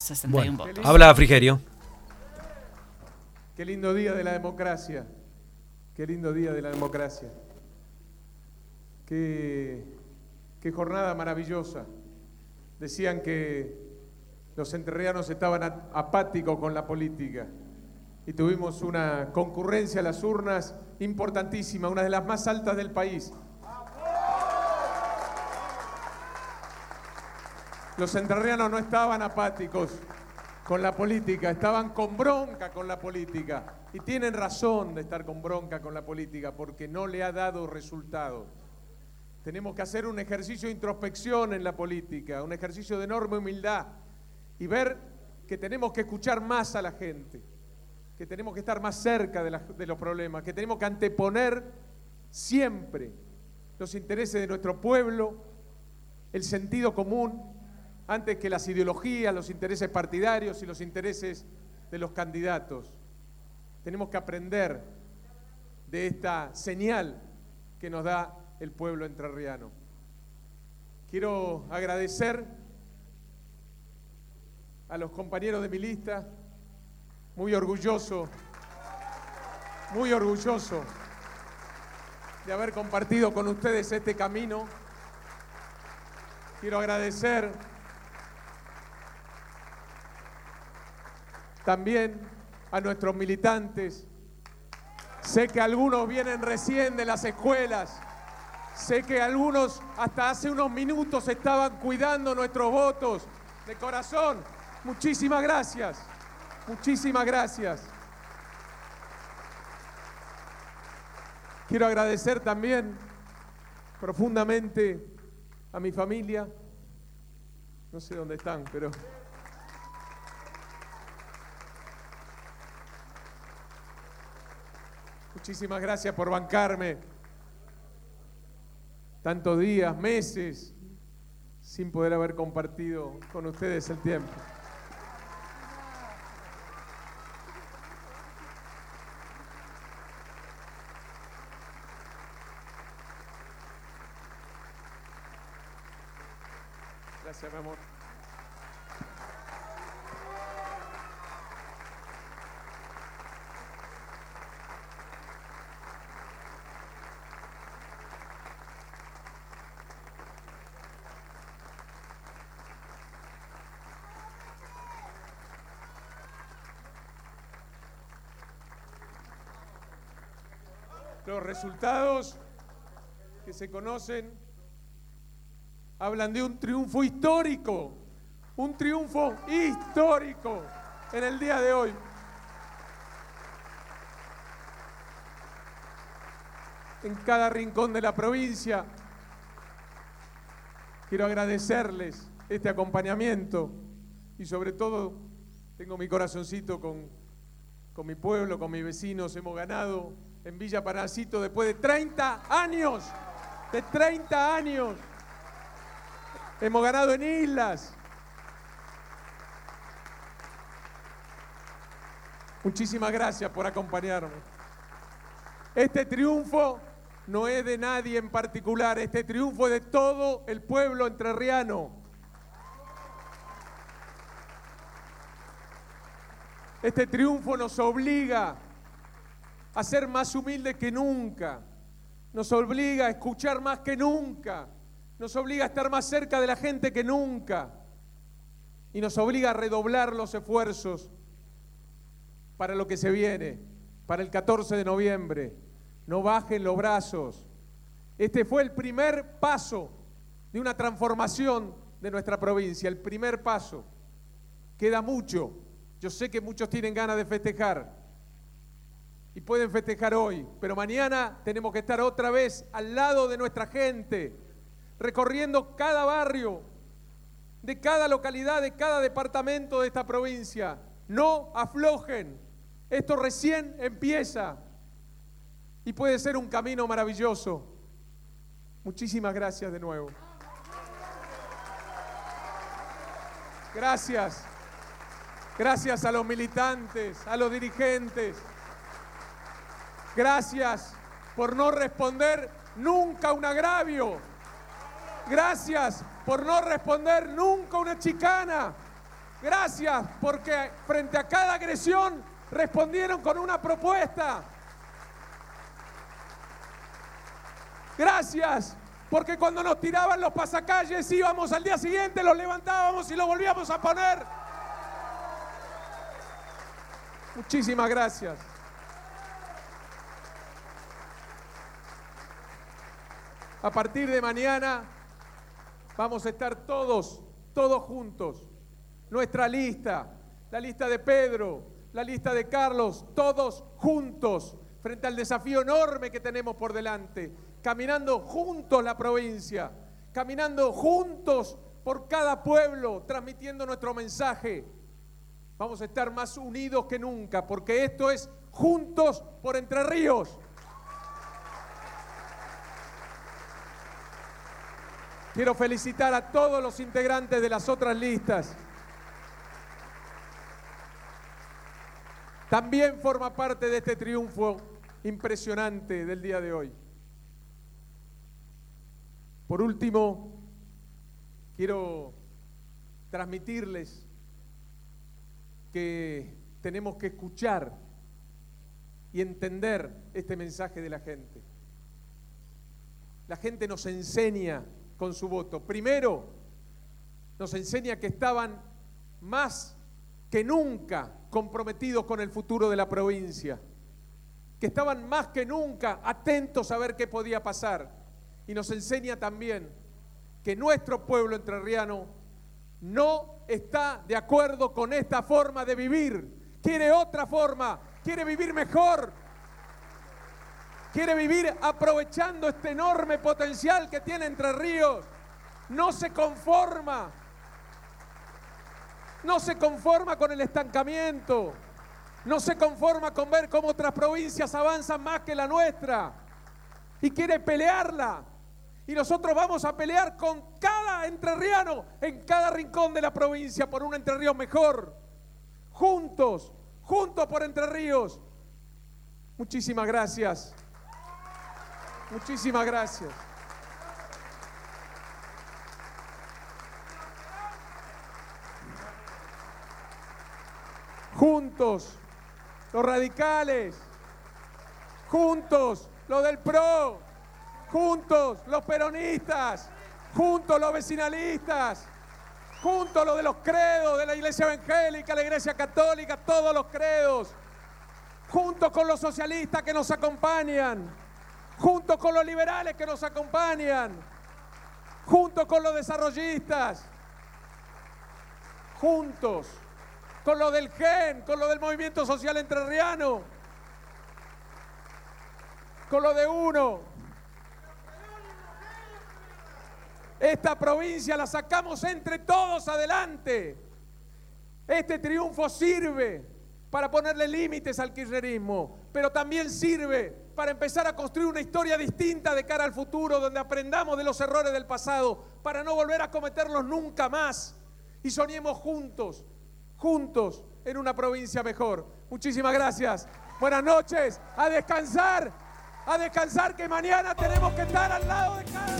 61 Bueno, votos. habla Frigerio. Qué lindo día de la democracia. Qué lindo día de la democracia. Qué jornada maravillosa. Decían que los entrerrianos estaban apáticos con la política y tuvimos una concurrencia a las urnas importantísima, una de las más altas del país. Los entrerrianos no estaban apáticos con la política, estaban con bronca con la política. Y tienen razón de estar con bronca con la política porque no le ha dado resultados. Tenemos que hacer un ejercicio de introspección en la política, un ejercicio de enorme humildad y ver que tenemos que escuchar más a la gente, que tenemos que estar más cerca de los problemas, que tenemos que anteponer siempre los intereses de nuestro pueblo, el sentido común, antes que las ideologías, los intereses partidarios y los intereses de los candidatos. Tenemos que aprender de esta señal que nos da el pueblo entrerriano. Quiero agradecer a los compañeros de mi lista, muy orgulloso de haber compartido con ustedes este camino. Quiero agradecer también a nuestros militantes. Sé que algunos vienen recién de las escuelas. Sé que algunos hasta hace unos minutos estaban cuidando nuestros votos. De corazón, muchísimas gracias. Muchísimas gracias. Quiero agradecer también profundamente a mi familia. No sé dónde están, pero... Muchísimas gracias por bancarme tantos días, meses, sin poder haber compartido con ustedes el tiempo. Gracias, mi amor. Los resultados que se conocen hablan de un triunfo histórico en el día de hoy. En cada rincón de la provincia quiero agradecerles este acompañamiento y sobre todo tengo mi corazoncito con mi pueblo, con mis vecinos. Hemos ganado en Villa Paracito después de 30 años, hemos ganado en Islas. Muchísimas gracias por acompañarme. Este triunfo no es de nadie en particular, este triunfo es de todo el pueblo entrerriano. Este triunfo nos obliga a ser más humildes que nunca, nos obliga a escuchar más que nunca, nos obliga a estar más cerca de la gente que nunca y nos obliga a redoblar los esfuerzos para lo que se viene, para el 14 de noviembre. No bajen los brazos. Este fue el primer paso de una transformación de nuestra provincia, el primer paso. Queda mucho. Yo sé que muchos tienen ganas de festejar y pueden festejar hoy, pero mañana tenemos que estar otra vez al lado de nuestra gente, recorriendo cada barrio, de cada localidad, de cada departamento de esta provincia. No aflojen, esto recién empieza y puede ser un camino maravilloso. Muchísimas gracias de nuevo. Gracias. Gracias a los militantes, a los dirigentes. Gracias por no responder nunca un agravio. Gracias por no responder nunca una chicana. Gracias porque frente a cada agresión respondieron con una propuesta. Gracias porque cuando nos tiraban los pasacalles íbamos al día siguiente, los levantábamos y los volvíamos a poner. Muchísimas gracias. A partir de mañana vamos a estar todos juntos. Nuestra lista, la lista de Pedro, la lista de Carlos, todos juntos frente al desafío enorme que tenemos por delante, caminando juntos la provincia, caminando juntos por cada pueblo, transmitiendo nuestro mensaje. Vamos a estar más unidos que nunca, porque esto es Juntos por Entre Ríos. Quiero felicitar a todos los integrantes de las otras listas. También forma parte de este triunfo impresionante del día de hoy. Por último, quiero transmitirles que tenemos que escuchar y entender este mensaje de la gente. La gente nos enseña con su voto. Primero, nos enseña que estaban más que nunca comprometidos con el futuro de la provincia, que estaban más que nunca atentos a ver qué podía pasar. Y nos enseña también que nuestro pueblo entrerriano no está de acuerdo con esta forma de vivir. Quiere otra forma, quiere vivir mejor, quiere vivir aprovechando este enorme potencial que tiene Entre Ríos. No se conforma con el estancamiento, no se conforma con ver cómo otras provincias avanzan más que la nuestra y quiere pelearla. Y nosotros vamos a pelear con cada entrerriano en cada rincón de la provincia por un Entre Ríos mejor. Juntos por Entre Ríos. Muchísimas gracias. Muchísimas gracias. Juntos, los radicales. Juntos, los del PRO. Juntos, los peronistas. Juntos, los vecinalistas. Juntos, los de los credos, de la Iglesia Evangélica, la Iglesia Católica, todos los credos. Juntos con los socialistas que nos acompañan. Juntos con los liberales que nos acompañan. Juntos con los desarrollistas. Juntos con lo del GEN, con lo del Movimiento Social Entrerriano, con lo de UNO. Esta provincia la sacamos entre todos adelante. Este triunfo sirve para ponerle límites al kirchnerismo, pero también sirve para empezar a construir una historia distinta de cara al futuro, donde aprendamos de los errores del pasado para no volver a cometerlos nunca más y soñemos juntos en una provincia mejor. Muchísimas gracias. Buenas noches. A descansar que mañana tenemos que estar al lado de cada...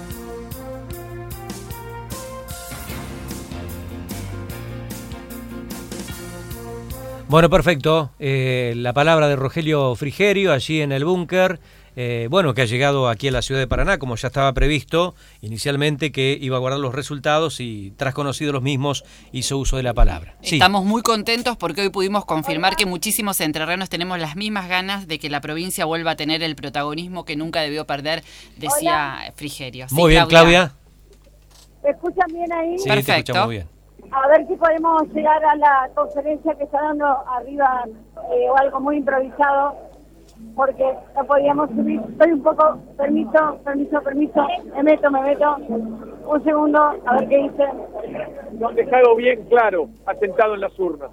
Bueno, perfecto. La palabra de Rogelio Frigerio allí en el búnker. Bueno, que ha llegado aquí a la ciudad de Paraná, como ya estaba previsto inicialmente, que iba a guardar los resultados y tras conocidos los mismos hizo uso de la palabra. Sí. Estamos muy contentos porque hoy pudimos confirmar que muchísimos entrerrianos tenemos las mismas ganas de que la provincia vuelva a tener el protagonismo que nunca debió perder, decía Frigerio. Sí, muy bien, Claudia. ¿Me escuchan bien ahí? Sí, perfecto. te escuchamos muy bien. A ver si podemos llegar a la conferencia que está dando arriba o algo muy improvisado, porque no podíamos subir. Estoy un poco, permiso, me meto. Un segundo, a ver qué dice. Lo han dejado bien claro, asentado en las urnas.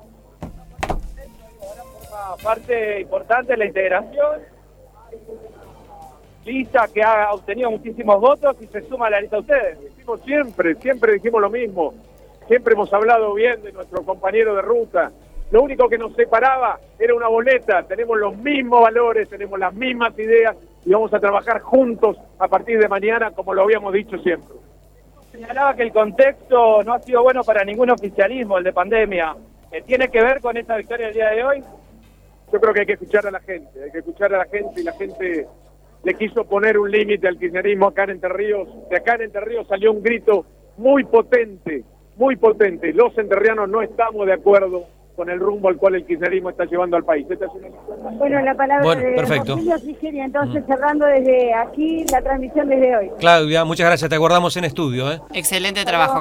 Parte importante es la integración. Lista que ha obtenido muchísimos votos y se suma a la lista de ustedes. Decimos siempre dijimos lo mismo. Siempre hemos hablado bien de nuestro compañero de ruta. Lo único que nos separaba era una boleta. Tenemos los mismos valores, tenemos las mismas ideas y vamos a trabajar juntos a partir de mañana, como lo habíamos dicho siempre. Señalaba que el contexto no ha sido bueno para ningún oficialismo, el de pandemia. ¿Tiene que ver con esta victoria del día de hoy? Yo creo que hay que escuchar a la gente, y la gente le quiso poner un límite al kirchnerismo acá en Entre Ríos. De acá en Entre Ríos salió un grito muy potente, muy potente. Los entrerrianos no estamos de acuerdo con el rumbo al cual el kirchnerismo está llevando al país. Esta es una... Bueno, la palabra de perfecto. Rogelio Frigerio, entonces cerrando desde aquí la transmisión desde hoy. Claudia, muchas gracias, te aguardamos en estudio. Excelente trabajo.